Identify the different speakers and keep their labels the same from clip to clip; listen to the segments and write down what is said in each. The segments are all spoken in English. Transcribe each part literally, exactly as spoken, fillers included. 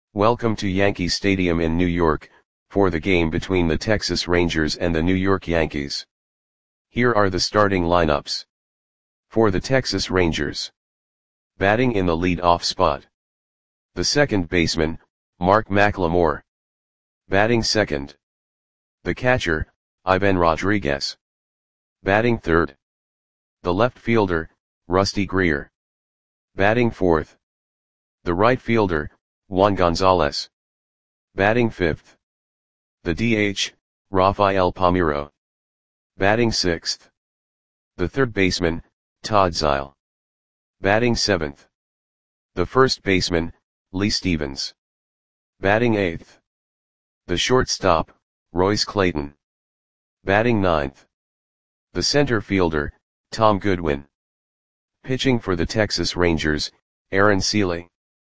Speaker 1: Welcome to Yankee Stadium in New York, for the game between the Texas Rangers and the New York Yankees. Here are the starting lineups. For the Texas Rangers. Batting in the lead-off spot. The second baseman, Mark McLemore. Batting second. The catcher, Ivan Rodriguez. Batting third. The left fielder, Rusty Greer. Batting fourth. The right fielder, Juan Gonzalez. Batting fifth. The D H, Rafael Palmeiro. Batting sixth. The third baseman, Todd Zeile. Batting seventh. The first baseman, Lee Stevens. Batting eighth. The shortstop, Royce Clayton. Batting ninth. The center fielder, Tom Goodwin. Pitching for the Texas Rangers, Aaron Sele.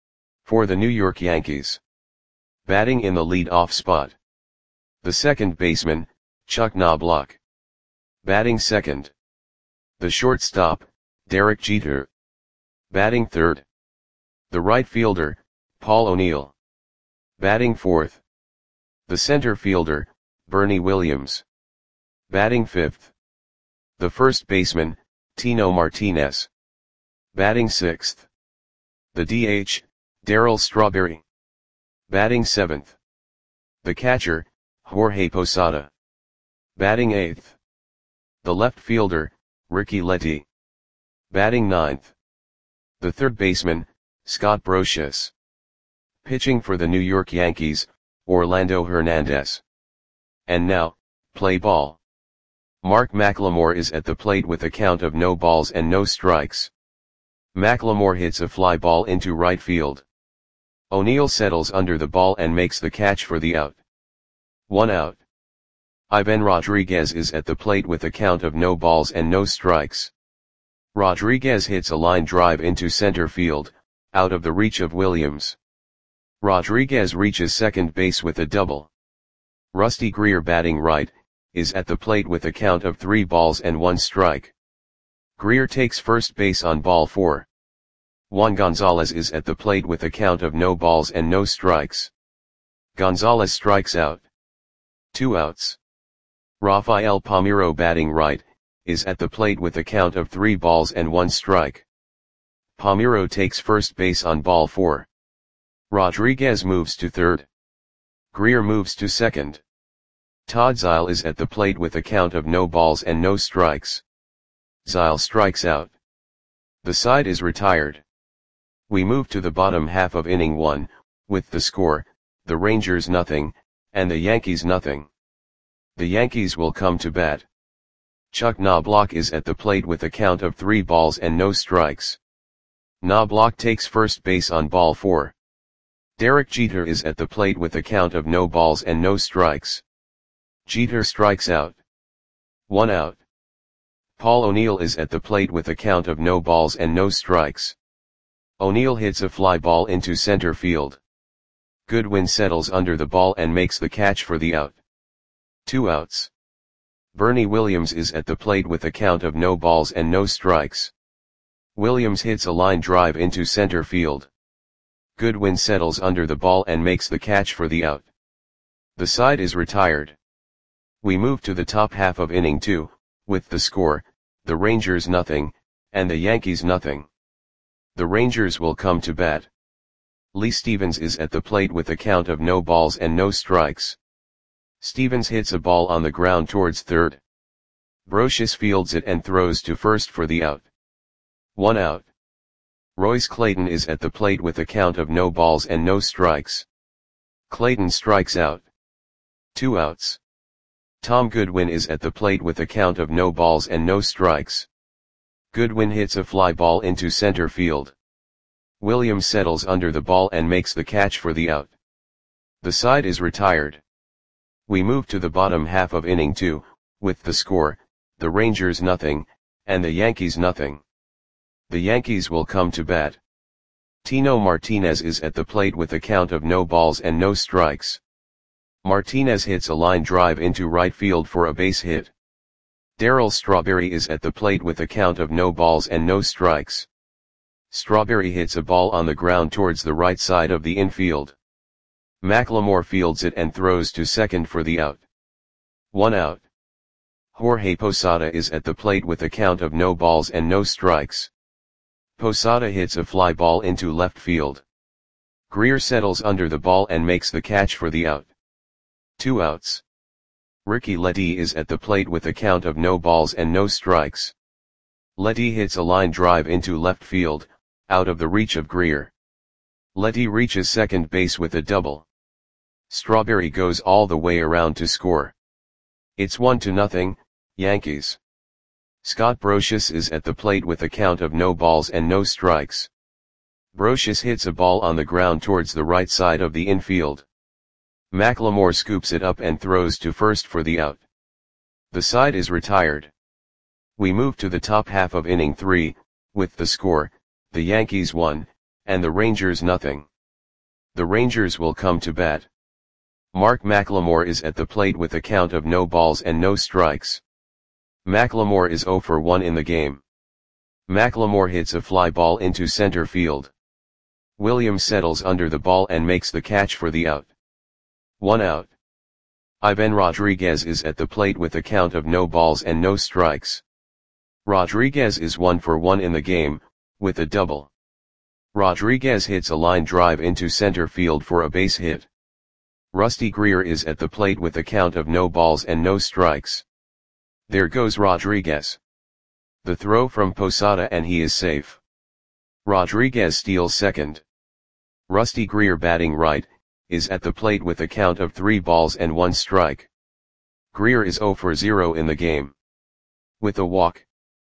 Speaker 1: For the New York Yankees. Batting in the lead-off spot. The second baseman, Chuck Knobloch. Batting second. The shortstop, Derek Jeter. Batting third. The right fielder, Paul O'Neill. Batting fourth. The center fielder, Bernie Williams. Batting fifth. The first baseman, Tino Martinez. Batting sixth. The D H, Darryl Strawberry. Batting seventh. The catcher, Jorge Posada. Batting eighth. The left fielder, Ricky Letty. Batting ninth. The third baseman, Scott Brosius. Pitching for the New York Yankees, Orlando Hernandez. And now, play ball. Mark McLemore is at the plate with a count of no balls and no strikes. McLemore hits a fly ball into right field. O'Neill settles under the ball and makes the catch for the out. One out. Ivan Rodriguez is at the plate with a count of no balls and no strikes. Rodriguez hits a line drive into center field, out of the reach of Williams. Rodriguez reaches second base with a double. Rusty Greer, batting right, is at the plate with a count of three balls and one strike. Greer takes first base on ball four. Juan Gonzalez is at the plate with a count of no balls and no strikes. Gonzalez strikes out. Two outs. Rafael Palmeiro, batting right, is at the plate with a count of three balls and one strike. Palmeiro takes first base on ball four. Rodriguez moves to third. Greer moves to second. Todd Zeile is at the plate with a count of no balls and no strikes. Zeile strikes out. The side is retired. We move to the bottom half of inning one, with the score, the Rangers nothing, and the Yankees nothing. The Yankees will come to bat. Chuck Knobloch is at the plate with a count of three balls and no strikes. Knobloch takes first base on ball four. Derek Jeter is at the plate with a count of no balls and no strikes. Jeter strikes out. One out. Paul O'Neill is at the plate with a count of no balls and no strikes. O'Neill hits a fly ball into center field. Goodwin settles under the ball and makes the catch for the out. Two outs. Bernie Williams is at the plate with a count of no balls and no strikes. Williams hits a line drive into center field. Goodwin settles under the ball and makes the catch for the out. The side is retired. We move to the top half of inning two, with the score, the Rangers nothing, and the Yankees nothing. The Rangers will come to bat. Lee Stevens is at the plate with a count of no balls and no strikes. Stevens hits a ball on the ground towards third. Brosius fields it and throws to first for the out. One out. Royce Clayton is at the plate with a count of no balls and no strikes. Clayton strikes out. Two outs. Tom Goodwin is at the plate with a count of no balls and no strikes. Goodwin hits a fly ball into center field. Williams settles under the ball and makes the catch for the out. The side is retired. We move to the bottom half of inning two, with the score, the Rangers nothing, and the Yankees nothing. The Yankees will come to bat. Tino Martinez is at the plate with a count of no balls and no strikes. Martinez hits a line drive into right field for a base hit. Darryl Strawberry is at the plate with a count of no balls and no strikes. Strawberry hits a ball on the ground towards the right side of the infield. McLemore fields it and throws to second for the out. One out. Jorge Posada is at the plate with a count of no balls and no strikes. Posada hits a fly ball into left field. Greer settles under the ball and makes the catch for the out. Two outs. Ricky Ledee is at the plate with a count of no balls and no strikes. Ledee hits a line drive into left field, out of the reach of Greer. Ledee reaches second base with a double. Strawberry goes all the way around to score. It's one to nothing, Yankees. Scott Brosius is at the plate with a count of no balls and no strikes. Brosius hits a ball on the ground towards the right side of the infield. McLemore scoops it up and throws to first for the out. The side is retired. We move to the top half of inning three, with the score, the Yankees one, and the Rangers nothing. The Rangers will come to bat. Mark McLemore is at the plate with a count of no balls and no strikes. McLemore is zero for one in the game. McLemore hits a fly ball into center field. Williams settles under the ball and makes the catch for the out. One out. Ivan Rodriguez is at the plate with a count of no balls and no strikes. Rodriguez is one for one in the game, with a double. Rodriguez hits a line drive into center field for a base hit. Rusty Greer is at the plate with a count of no balls and no strikes. There goes Rodriguez. The throw from Posada and he is safe. Rodriguez steals second. Rusty Greer, batting right, is at the plate with a count of three balls and one strike. Greer is zero for zero in the game. With a walk.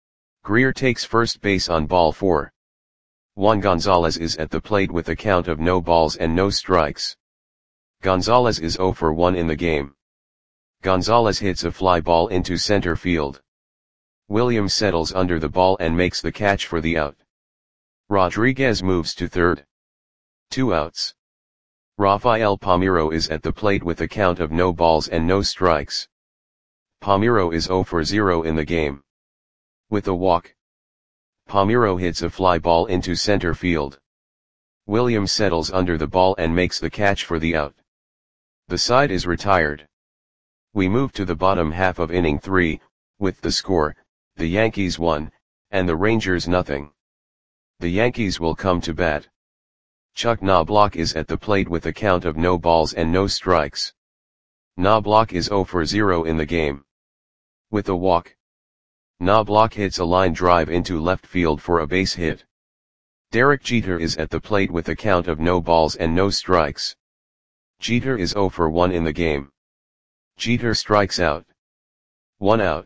Speaker 1: Greer takes first base on ball four. Juan Gonzalez is at the plate with a count of no balls and no strikes. Gonzalez is zero for one in the game. Gonzalez hits a fly ball into center field. Williams settles under the ball and makes the catch for the out. Rodriguez moves to third. Two outs. Rafael Palmeiro is at the plate with a count of no balls and no strikes. Palmeiro is zero for zero in the game. With a walk. Palmeiro hits a fly ball into center field. Williams settles under the ball and makes the catch for the out. The side is retired. We move to the bottom half of inning three, with the score, the Yankees one, and the Rangers nothing. The Yankees will come to bat. Chuck Knobloch is at the plate with a count of no balls and no strikes. Knobloch is zero for zero in the game. With a walk. Knobloch hits a line drive into left field for a base hit. Derek Jeter is at the plate with a count of no balls and no strikes. Jeter is zero for one in the game. Jeter strikes out. One out.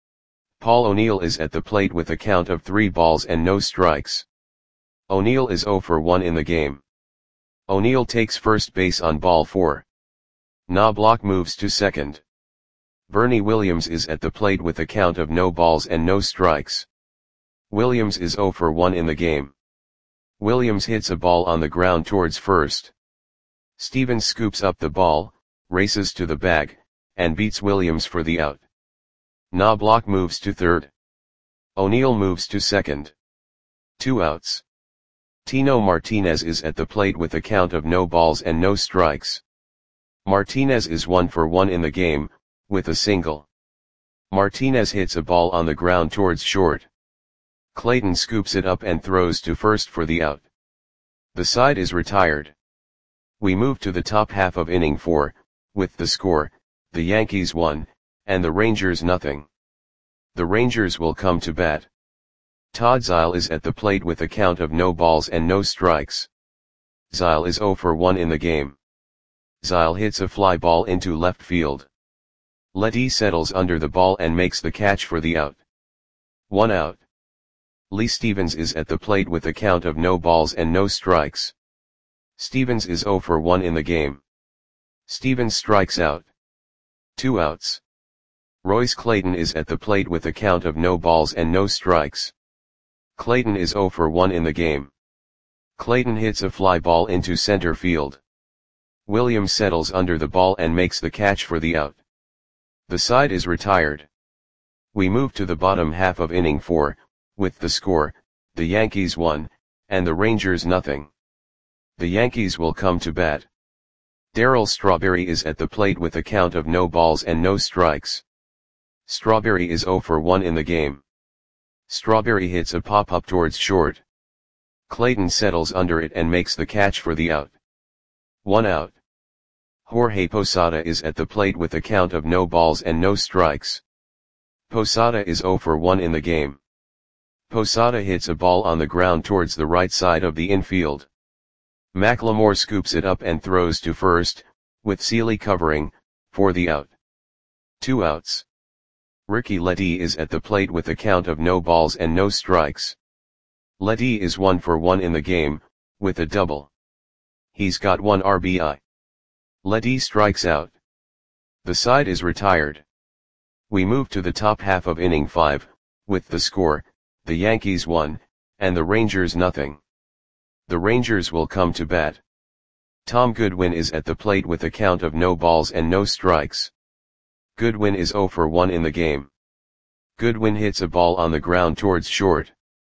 Speaker 1: Paul O'Neill is at the plate with a count of three balls and no strikes. O'Neill is zero for one in the game. O'Neill takes first base on ball four. Knobloch moves to second. Bernie Williams is at the plate with a count of no balls and no strikes. Williams is zero for one in the game. Williams hits a ball on the ground towards first. Stevens scoops up the ball, races to the bag, and beats Williams for the out. Knobloch moves to third. O'Neill moves to second. Two outs. Tino Martinez is at the plate with a count of no balls and no strikes. Martinez is one for one in the game, with a single. Martinez hits a ball on the ground towards short. Clayton scoops it up and throws to first for the out. The side is retired. We move to the top half of inning four, with the score, the Yankees one, and the Rangers nothing. The Rangers will come to bat. Todd Zeile is at the plate with a count of no balls and no strikes. Zeile is zero for one in the game. Zeile hits a fly ball into left field. Ledee settles under the ball and makes the catch for the out. One out. Lee Stevens is at the plate with a count of no balls and no strikes. Stevens is zero for one in the game. Stevens strikes out. Two outs. Royce Clayton is at the plate with a count of no balls and no strikes. Clayton is zero for one in the game. Clayton hits a fly ball into center field. Williams settles under the ball and makes the catch for the out. The side is retired. We move to the bottom half of inning four, with the score, the Yankees one, and the Rangers nothing. The Yankees will come to bat. Darryl Strawberry is at the plate with a count of no balls and no strikes. Strawberry is zero for one in the game. Strawberry hits a pop-up towards short. Clayton settles under it and makes the catch for the out. One out. Jorge Posada is at the plate with a count of no balls and no strikes. Posada is zero for one in the game. Posada hits a ball on the ground towards the right side of the infield. McLemore scoops it up and throws to first, with Sealy covering, for the out. Two outs. Ricky Ledee is at the plate with a count of no balls and no strikes. Ledee is one for one in the game, with a double. He's got one R B I. Ledee strikes out. The side is retired. We move to the top half of inning five, with the score, the Yankees one, and the Rangers nothing. The Rangers will come to bat. Tom Goodwin is at the plate with a count of no balls and no strikes. Goodwin is zero for one in the game. Goodwin hits a ball on the ground towards short.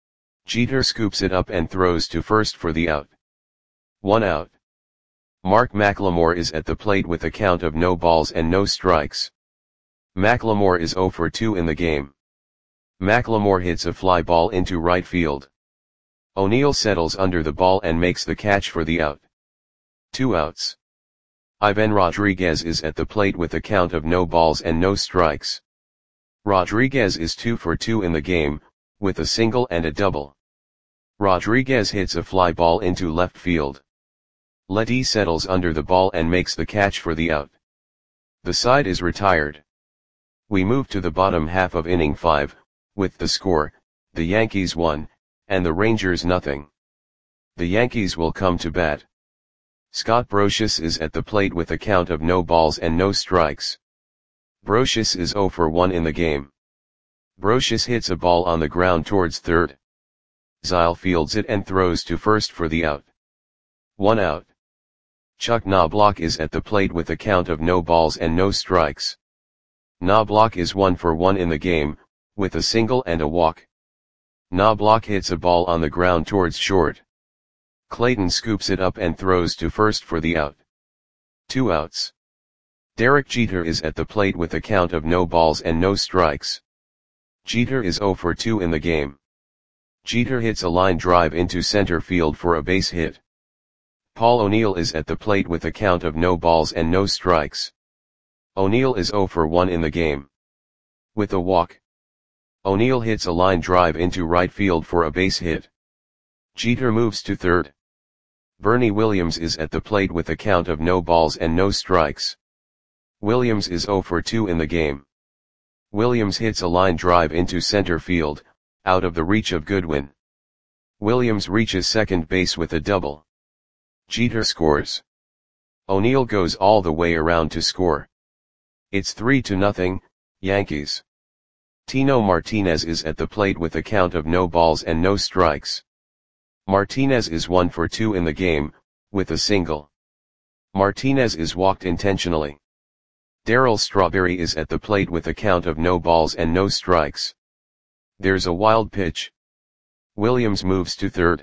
Speaker 1: Jeter scoops it up and throws to first for the out. One out. Mark McLemore is at the plate with a count of no balls and no strikes. McLemore is zero for two in the game. McLemore hits a fly ball into right field. O'Neill settles under the ball and makes the catch for the out. Two outs. Ivan Rodriguez is at the plate with a count of no balls and no strikes. Rodriguez is two for two in the game, with a single and a double. Rodriguez hits a fly ball into left field. Ledee settles under the ball and makes the catch for the out. The side is retired. We move to the bottom half of inning five, with the score, the Yankees one, and the Rangers nothing. The Yankees will come to bat. Scott Brosius is at the plate with a count of no balls and no strikes. Brosius is zero for one in the game. Brosius hits a ball on the ground towards third. Zyle fields it and throws to first for the out. One out. Chuck Knobloch is at the plate with a count of no balls and no strikes. Knobloch is one for one in the game, with a single and a walk. Knobloch hits a ball on the ground towards short. Clayton scoops it up and throws to first for the out. Two outs. Derek Jeter is at the plate with a count of no balls and no strikes. Jeter is zero for two in the game. Jeter hits a line drive into center field for a base hit. Paul O'Neill is at the plate with a count of no balls and no strikes. O'Neill is zero for one in the game. With a walk. O'Neill hits a line drive into right field for a base hit. Jeter moves to third. Bernie Williams is at the plate with a count of no balls and no strikes. Williams is zero for two in the game. Williams hits a line drive into center field, out of the reach of Goodwin. Williams reaches second base with a double. Jeter scores. O'Neill goes all the way around to score. It's three to nothing, Yankees. Tino Martinez is at the plate with a count of no balls and no strikes. Martinez is one for two in the game, with a single. Martinez is walked intentionally. Darryl Strawberry is at the plate with a count of no balls and no strikes. There's a wild pitch. Williams moves to third.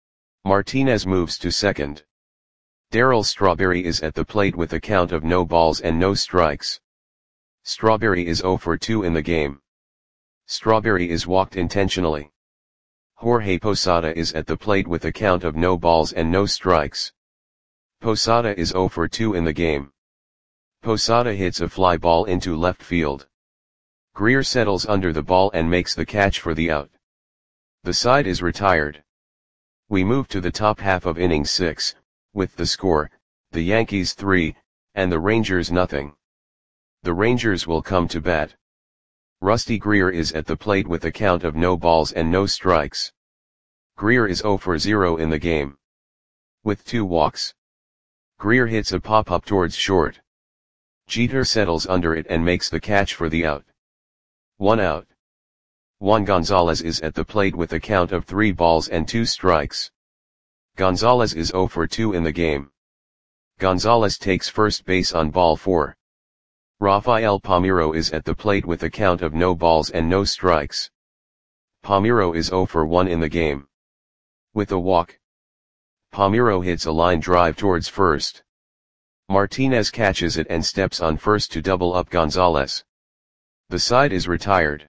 Speaker 1: Martinez moves to second. Darryl Strawberry is at the plate with a count of no balls and no strikes. Strawberry is zero for two in the game. Strawberry is walked intentionally. Jorge Posada is at the plate with a count of no balls and no strikes. Posada is zero for two in the game. Posada hits a fly ball into left field. Greer settles under the ball and makes the catch for the out. The side is retired. We move to the top half of inning six, with the score, the Yankees three, and the Rangers nothing. The Rangers will come to bat. Rusty Greer is at the plate with a count of no balls and no strikes. Greer is zero for zero in the game. With two walks. Greer hits a pop-up towards short. Jeter settles under it and makes the catch for the out. One out. Juan Gonzalez is at the plate with a count of three balls and two strikes. Gonzalez is zero for two in the game. Gonzalez takes first base on ball four. Rafael Palmeiro is at the plate with a count of no balls and no strikes. Palmeiro is zero for one in the game. With a walk. Palmeiro hits a line drive towards first. Martinez catches it and steps on first to double up Gonzalez. The side is retired.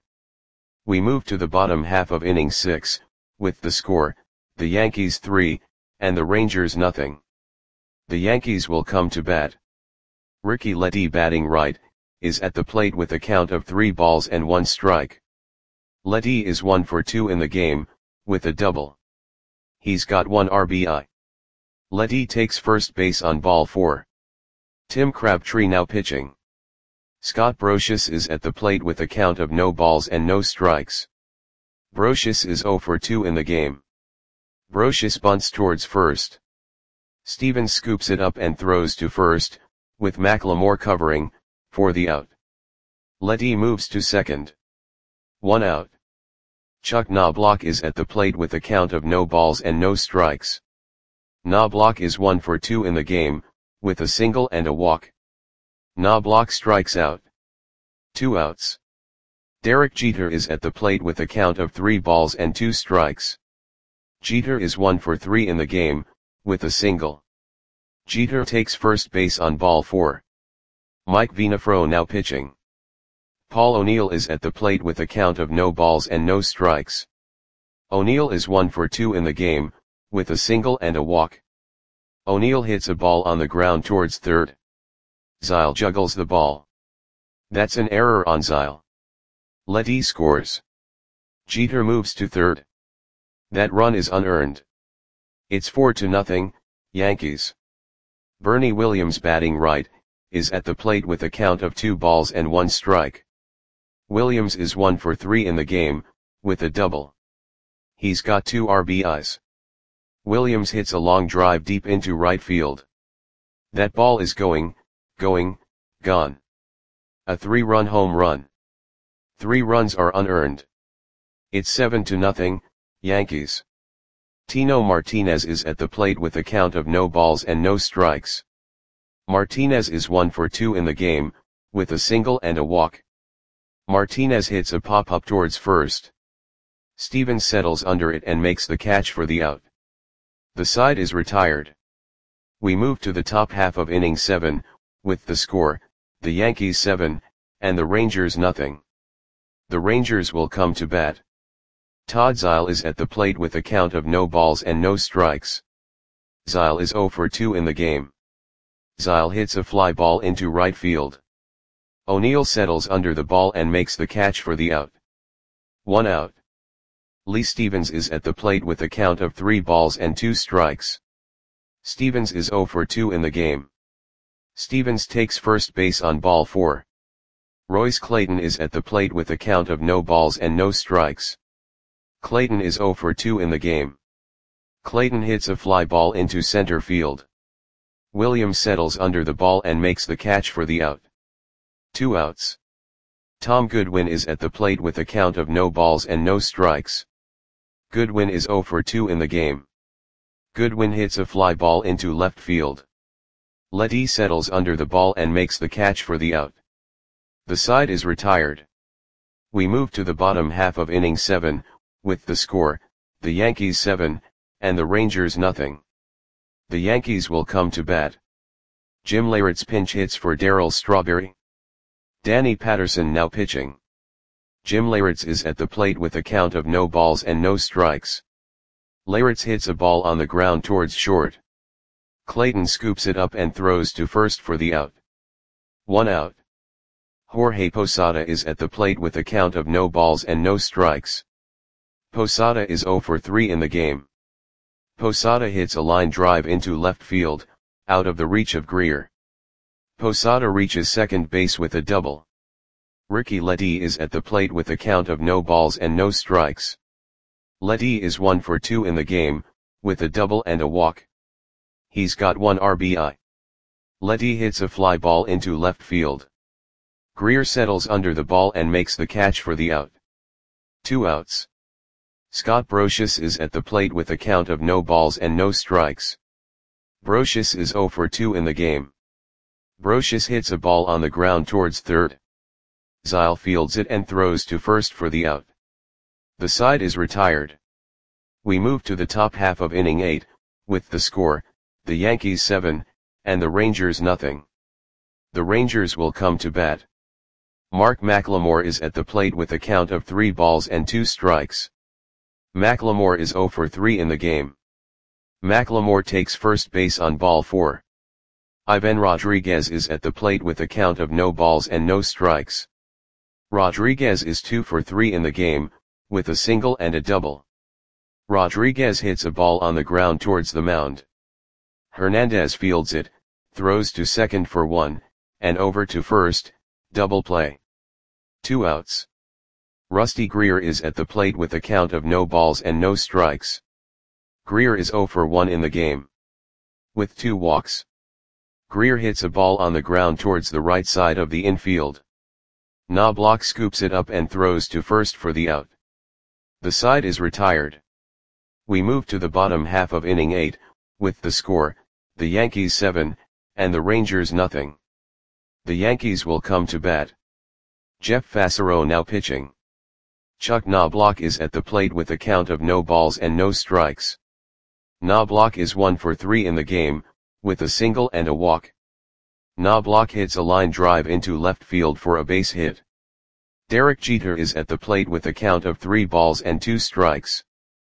Speaker 1: We move to the bottom half of inning six, with the score, the Yankees three, and the Rangers nothing. The Yankees will come to bat. Ricky Letty, batting right, is at the plate with a count of three balls and one strike. Letty is one for two in the game, with a double. He's got one R B I. Letty takes first base on ball four. Tim Crabtree now pitching. Scott Brosius is at the plate with a count of no balls and no strikes. Brosius is zero for two in the game. Brosius bunts towards first. Stevens scoops it up and throws to first, with McLemore covering, for the out. Letty moves to second. One out. Chuck Knobloch is at the plate with a count of no balls and no strikes. Knobloch is one for two in the game, with a single and a walk. Knobloch strikes out. Two outs. Derek Jeter is at the plate with a count of three balls and two strikes. Jeter is one for three in the game, with a single. Jeter takes first base on ball four. Mike Venafro now pitching. Paul O'Neill is at the plate with a count of no balls and no strikes. O'Neill is one for two in the game, with a single and a walk. O'Neill hits a ball on the ground towards third. Zile juggles the ball. That's an error on Zile. Letty scores. Jeter moves to third. That run is unearned. It's four to nothing, Yankees. Bernie Williams, batting right, is at the plate with a count of two balls and one strike. Williams is one for three in the game, with a double. He's got two R B Is. Williams hits a long drive deep into right field. That ball is going, going, gone. A three-run home run. Three runs are unearned. It's seven to nothing, Yankees. Tino Martinez is at the plate with a count of no balls and no strikes. Martinez is one for two in the game, with a single and a walk. Martinez hits a pop-up towards first. Stevens settles under it and makes the catch for the out. The side is retired. We move to the top half of inning seven, with the score, the Yankees seven, and the Rangers nothing. The Rangers will come to bat. Todd Zile is at the plate with a count of no balls and no strikes. Zile is zero for two in the game. Zile hits a fly ball into right field. O'Neill settles under the ball and makes the catch for the out. One out. Lee Stevens is at the plate with a count of three balls and two strikes. Stevens is zero for two in the game. Stevens takes first base on ball four. Royce Clayton is at the plate with a count of no balls and no strikes. Clayton is zero for two in the game. Clayton hits a fly ball into center field. Williams settles under the ball and makes the catch for the out. Two outs. Tom Goodwin is at the plate with a count of no balls and no strikes. Goodwin is zero for two in the game. Goodwin hits a fly ball into left field. Letty settles under the ball and makes the catch for the out. The side is retired. We move to the bottom half of inning seven, with the score, the Yankees seven, and the Rangers nothing. The Yankees will come to bat. Jim Leyritz pinch hits for Darryl Strawberry. Danny Patterson now pitching. Jim Leyritz is at the plate with a count of no balls and no strikes. Leyritz hits a ball on the ground towards short. Clayton scoops it up and throws to first for the out. One out. Jorge Posada is at the plate with a count of no balls and no strikes. Posada is zero for three in the game. Posada hits a line drive into left field, out of the reach of Greer. Posada reaches second base with a double. Ricky Letty is at the plate with a count of no balls and no strikes. Letty is one for two in the game, with a double and a walk. He's got one R B I. Letty hits a fly ball into left field. Greer settles under the ball and makes the catch for the out. Two outs. Scott Brosius is at the plate with a count of no balls and no strikes. Brosius is zero for two in the game. Brosius hits a ball on the ground towards third. Zile fields it and throws to first for the out. The side is retired. We move to the top half of inning eight, with the score, the Yankees seven, and the Rangers nothing. The Rangers will come to bat. Mark McLemore is at the plate with a count of three balls and two strikes. McLemore is zero for three in the game. McLemore takes first base on ball four. Ivan Rodriguez is at the plate with a count of no balls and no strikes. Rodriguez is two for three in the game, with a single and a double. Rodriguez hits a ball on the ground towards the mound. Hernandez fields it, throws to second for one, and over to first, double play. Two outs. Rusty Greer is at the plate with a count of no balls and no strikes. Greer is zero for one in the game. With two walks. Greer hits a ball on the ground towards the right side of the infield. Knobloch scoops it up and throws to first for the out. The side is retired. We move to the bottom half of inning eight, with the score, the Yankees seven, and the Rangers nothing. The Yankees will come to bat. Jeff Fassero now pitching. Chuck Knobloch is at the plate with a count of no balls and no strikes. Knobloch is one for three in the game, with a single and a walk. Knobloch hits a line drive into left field for a base hit. Derek Jeter is at the plate with a count of three balls and two strikes.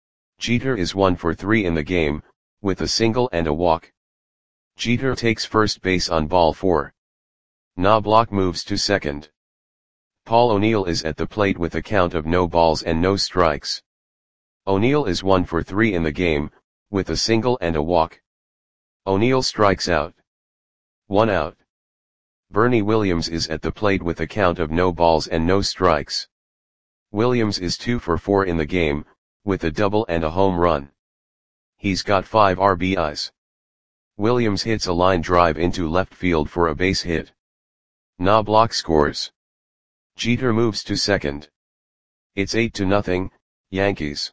Speaker 1: Jeter is one for three in the game, with a single and a walk. Jeter takes first base on ball four. Knobloch moves to second. Paul O'Neill is at the plate with a count of no balls and no strikes. O'Neill is one for three in the game, with a single and a walk. O'Neill strikes out. One out. Bernie Williams is at the plate with a count of no balls and no strikes. Williams is two for four in the game, with a double and a home run. He's got five R B Is. Williams hits a line drive into left field for a base hit. Knobloch scores. Jeter moves to second. It's eight to nothing, Yankees.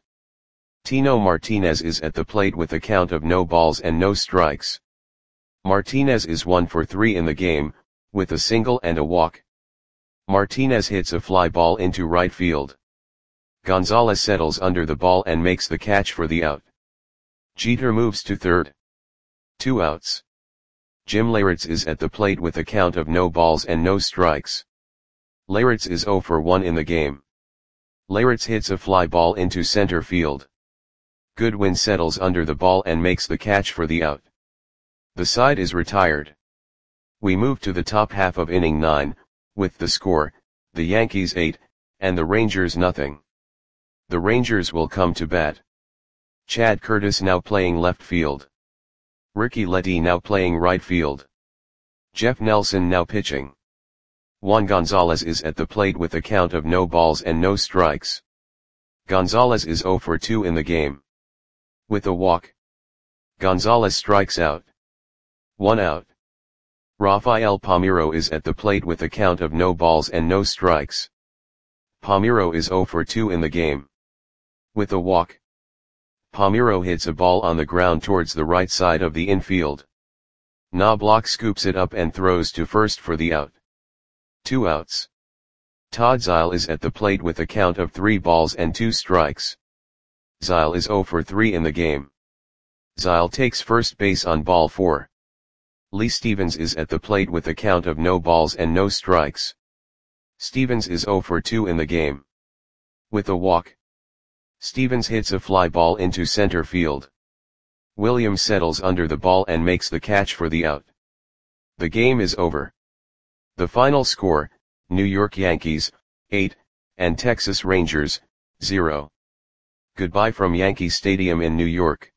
Speaker 1: Tino Martinez is at the plate with a count of no balls and no strikes. Martinez is one for three in the game, with a single and a walk. Martinez hits a fly ball into right field. Gonzalez settles under the ball and makes the catch for the out. Jeter moves to third. Two outs. Jim Leyritz is at the plate with a count of no balls and no strikes. Leyritz is zero for one in the game. Leyritz hits a fly ball into center field. Goodwin settles under the ball and makes the catch for the out. The side is retired. We move to the top half of inning nine, with the score, the Yankees eight, and the Rangers nothing. The Rangers will come to bat. Chad Curtis now playing left field. Ricky Letty now playing right field. Jeff Nelson now pitching. Juan Gonzalez is at the plate with a count of no balls and no strikes. Gonzalez is zero for two in the game. With a walk. Gonzalez strikes out. One out. Rafael Palmeiro is at the plate with a count of no balls and no strikes. Palmeiro is zero for two in the game. With a walk. Palmeiro hits a ball on the ground towards the right side of the infield. Knobloch scoops it up and throws to first for the out. Two outs. Todd Zeile is at the plate with a count of three balls and two strikes. Zeile is zero for three in the game. Zeile takes first base on ball four. Lee Stevens is at the plate with a count of no balls and no strikes. Stevens is zero for two in the game. With a walk. Stevens hits a fly ball into center field. Williams settles under the ball and makes the catch for the out. The game is over. The final score, New York Yankees, eight, and Texas Rangers, zero. Goodbye from Yankee Stadium in New York.